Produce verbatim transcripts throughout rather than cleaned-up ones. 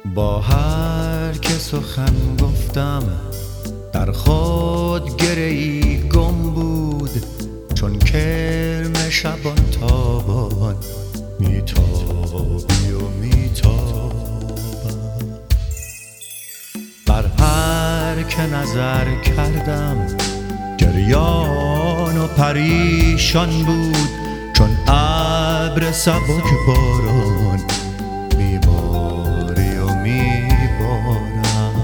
با هر که سخن گفتم در خود گره‌ای گم بود، چون کرم شبان تابان میتابی و میتابم. بر هر که نظر کردم گریان و پریشان بود، چون ابر سبک باران میباری و میبارم.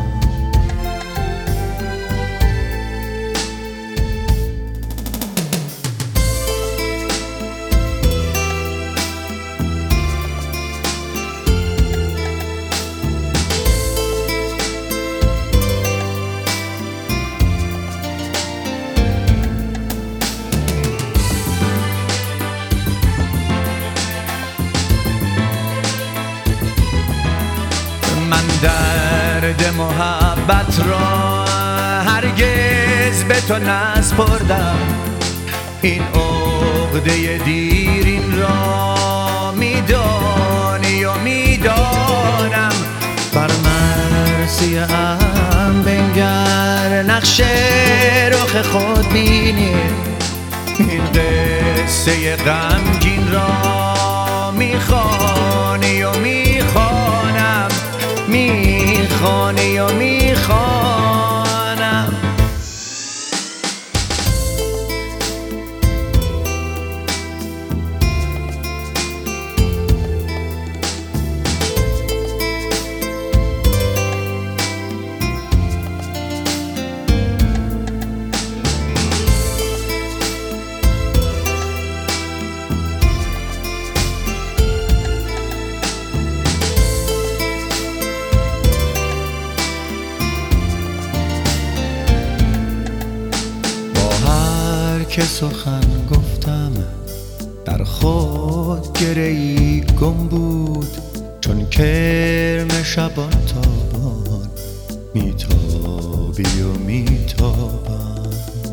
من درد محبت را هرگز به تو نسپردم، این عقده دیرین را میدانی و میدانم. بر مرثیه ام بنگر نقش رخ خود بینی، این قصه غمگین را میخوانی و میخوانم، میخوانی و میخوانم. که سخن گفتم در خود گره‌ای گم بود، چون کرم شبان تابان میتابی و میتابم.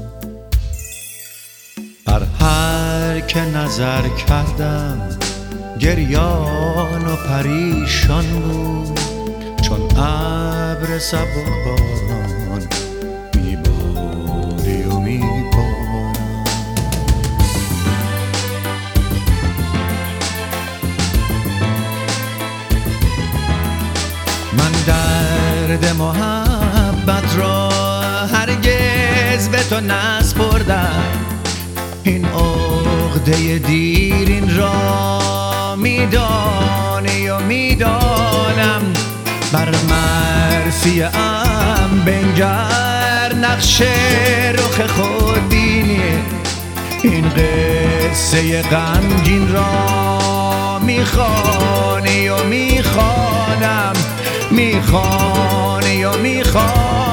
بر هر که نظر کردم گریان و پریشان بود، چون ابر سبک باران میباری و میبارم. من درد محبت را هرگز به تو نسپردم، این عقده دیرین را میدانی و میدانم. بر مرثیه ام بنگر نقش رخ خود بینی، این قصه غمگین را میخوانی و میخوانم، میخوانی و میخوانم.